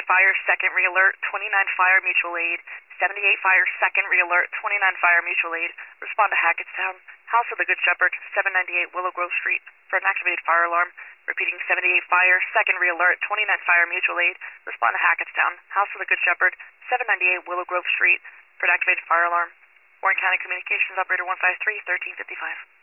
fire, second re-alert, 29 fire, mutual aid. 78 fire, second re-alert, 29 fire, mutual aid. Respond to Hackettstown, House of the Good Shepherd, 798 Willow Grove Street, for an activated fire alarm. Repeating, 78 fire, second re-alert, 29 fire, mutual aid. Respond to Hackettstown, House of the Good Shepherd, 798 Willow Grove Street, for an activated fire alarm. Warren County Communications Operator 153, 1355.